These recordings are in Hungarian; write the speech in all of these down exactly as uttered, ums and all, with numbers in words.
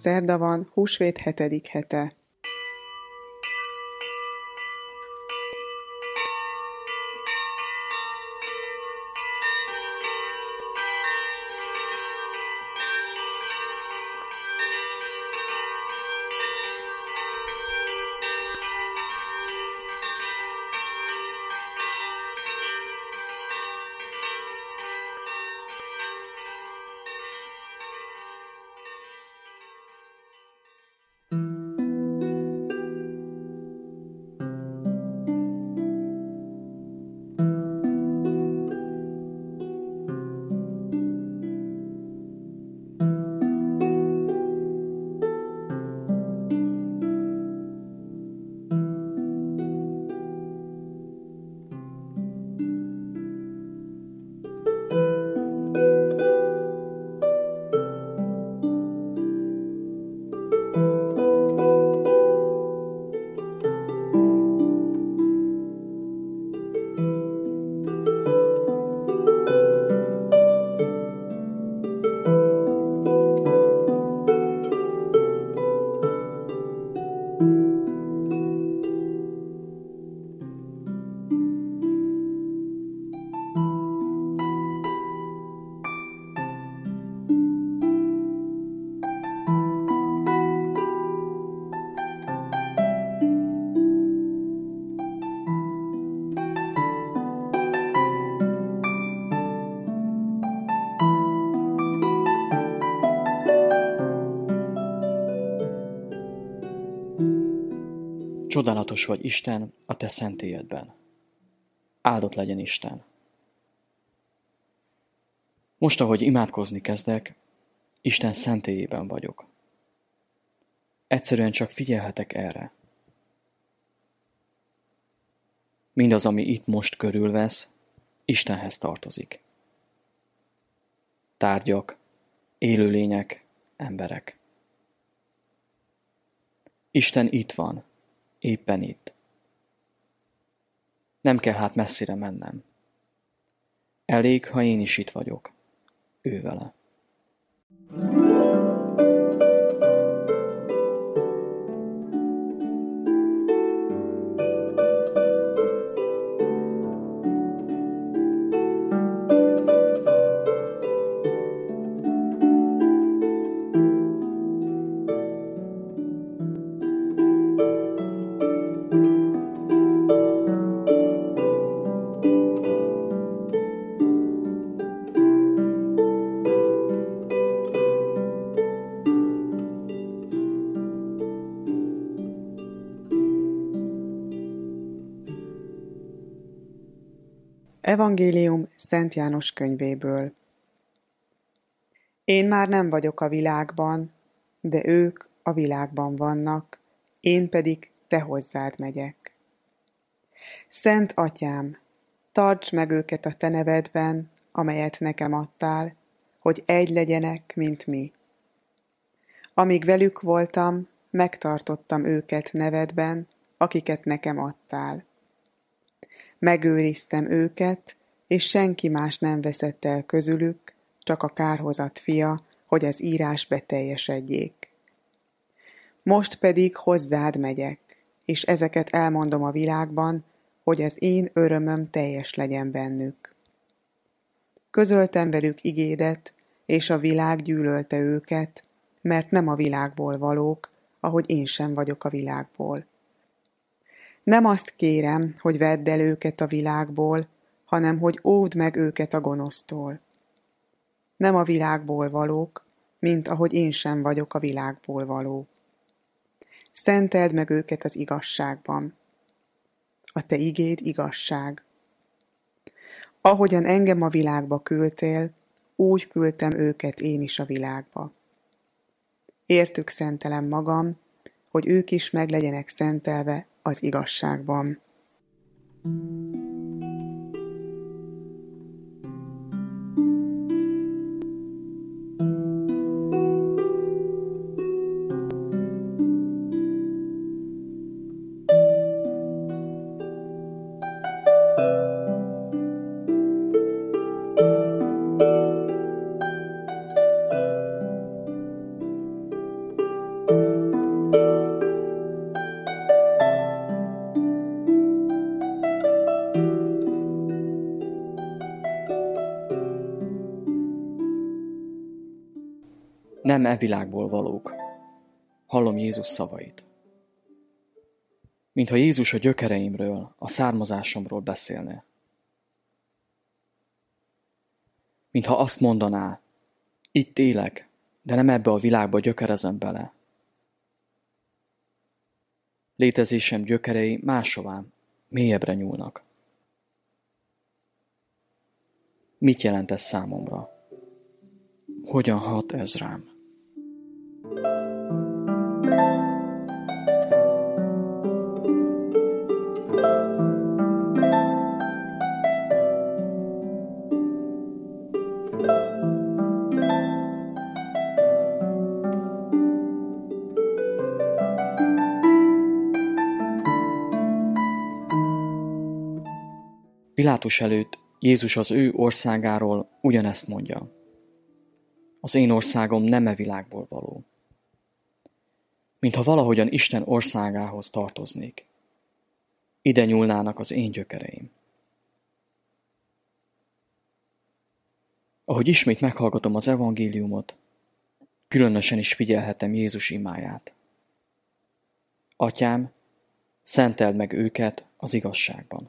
szerda van, húsvét hetedik hete. Csodálatos vagy, Isten, a te szentélyedben. Áldott legyen Isten. Most, ahogy imádkozni kezdek, Isten szentélyében vagyok. Egyszerűen csak figyelhetek erre. Mindaz, ami itt most körülvesz, Istenhez tartozik. Tárgyak, élőlények, emberek. Isten itt van, éppen itt. Nem kell hát messzire mennem. Elég, ha én is itt vagyok, ő vele. Evangélium Szent János könyvéből. Én már nem vagyok a világban, de ők a világban vannak, én pedig te hozzád megyek. Szent Atyám, tartsd meg őket a te nevedben, amelyet nekem adtál, hogy egy legyenek, mint mi. Amíg velük voltam, megtartottam őket nevedben, akiket nekem adtál. Megőriztem őket, és senki más nem veszett el közülük, csak a kárhozat fia, hogy az írás beteljesedjék. Most pedig hozzád megyek, és ezeket elmondom a világban, hogy az én örömöm teljes legyen bennük. Közöltem velük igédet, és a világ gyűlölte őket, mert nem a világból valók, ahogy én sem vagyok a világból. Nem azt kérem, hogy vedd el őket a világból, hanem hogy óvd meg őket a gonosztól. Nem a világból valók, mint ahogy én sem vagyok a világból való. Szenteld meg őket az igazságban. A te igéd igazság. Ahogyan engem a világba küldtél, úgy küldtem őket én is a világba. Értük szentelem magam, hogy ők is meg legyenek szentelve az igazságban. nem e világból valók. Hallom Jézus szavait. Mintha Jézus a gyökereimről, a származásomról beszélne. Mintha azt mondaná, itt élek, de nem ebbe a világba gyökerezem bele. Létezésem gyökerei máshová, mélyebbre nyúlnak. Mit jelent ez számomra? Hogyan hat ez rám? Pilátus előtt Jézus az ő országáról ugyanezt mondja. Az én országom nem e világból való. Mintha valahogyan Isten országához tartoznék. Ide nyúlnának az én gyökereim. Ahogy ismét meghallgatom az evangéliumot, különösen is figyelhetem Jézus imáját. Atyám, szenteld meg őket az igazságban.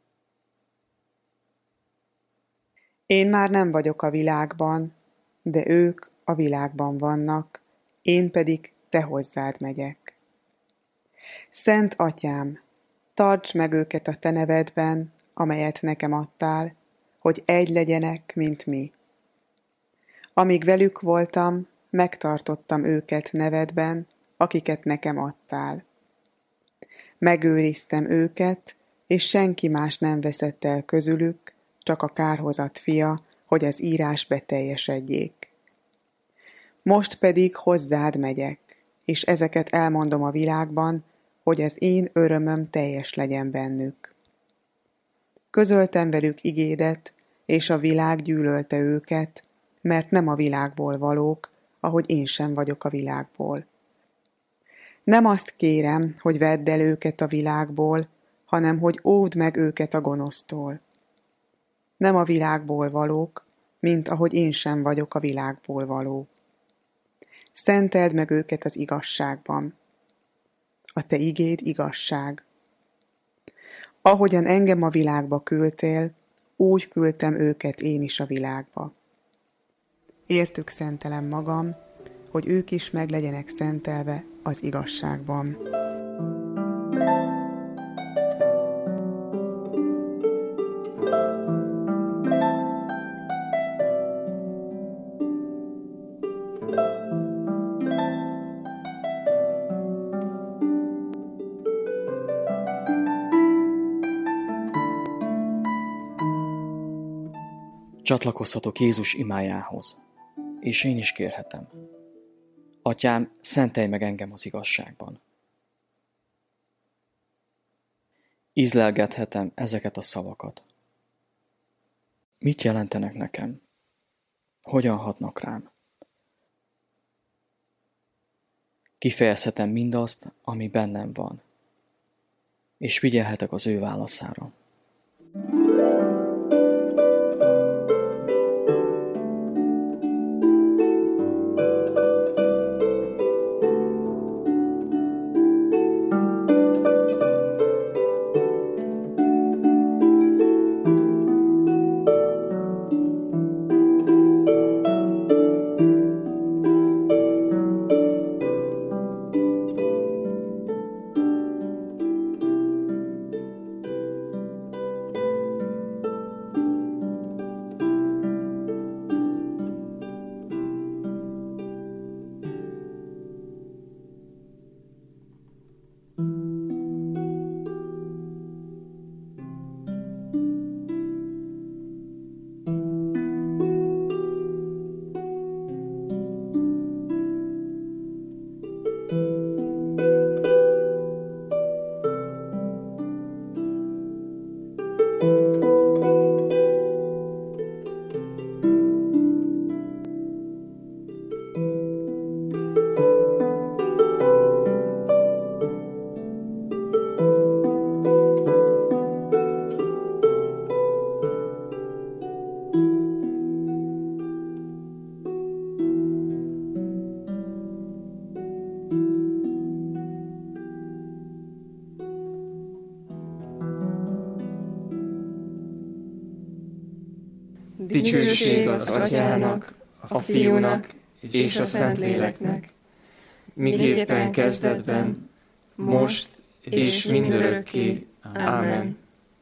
Én már nem vagyok a világban, de ők a világban vannak, én pedig te hozzád megyek. Szent Atyám, tartsd meg őket a te nevedben, amelyet nekem adtál, hogy egy legyenek, mint mi. Amíg velük voltam, megtartottam őket nevedben, akiket nekem adtál. Megőriztem őket, és senki más nem veszett el közülük, csak a kárhozat fia, hogy az írás beteljesedjék. Most pedig hozzád megyek, és ezeket elmondom a világban, hogy az én örömöm teljes legyen bennük. Közöltem velük igédet, és a világ gyűlölte őket, mert nem a világból valók, ahogy én sem vagyok a világból. Nem azt kérem, hogy vedd el őket a világból, hanem hogy óvd meg őket a gonosztól. Nem a világból valók, mint ahogy én sem vagyok a világból való. Szenteld meg őket az igazságban. A te igéd igazság. Ahogyan engem a világba küldtél, úgy küldtem őket én is a világba. Értük szentelem magam, hogy ők is meg legyenek szentelve az igazságban. Csatlakozhatok Jézus imájához, és én is kérhetem. Atyám, szentelj meg engem az igazságban. Ízlelgethetem ezeket a szavakat. Mit jelentenek nekem? Hogyan hatnak rám? Kifejezhetem mindazt, ami bennem van, és figyelhetek az ő válaszára. Dicsőség az Atyának, a Fiúnak és a Szentléleknek, miképpen kezdetben, most és mindörökké. Ámen.